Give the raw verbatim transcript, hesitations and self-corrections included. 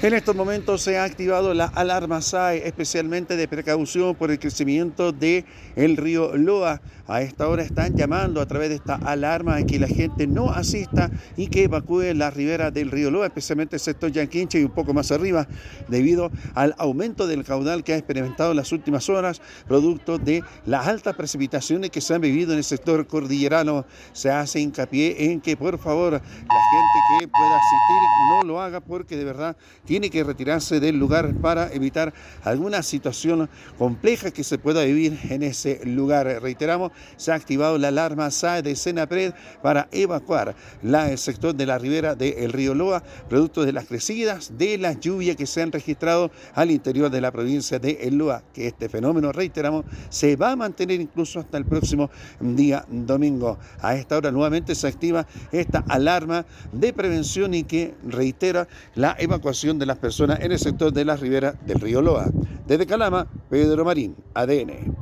En estos momentos se ha activado la alarma S A E, especialmente de precaución por el crecimiento del río Loa. A esta hora están llamando a través de esta alarma a que la gente no asista y que evacúe la ribera del río Loa, especialmente el sector Yanquinche y un poco más arriba, debido al aumento del caudal que ha experimentado en las últimas horas, producto de las altas precipitaciones que se han vivido en el sector cordillerano. Se hace hincapié en que, por favor, la gente que pueda asistir no lo haga, porque de verdad tiene que retirarse del lugar para evitar alguna situación compleja que se pueda vivir en ese lugar. Reiteramos, se ha activado la alarma S A E de Senapred para evacuar la, el sector de la ribera del río Loa, producto de las crecidas de las lluvias que se han registrado al interior de la provincia de El Loa, que este fenómeno, reiteramos, se va a mantener incluso hasta el próximo día domingo. A esta hora nuevamente se activa esta alarma de prevención y que reitera la evacuación de las personas en el sector de la ribera del río Loa. Desde Calama, Pedro Marín, A D N.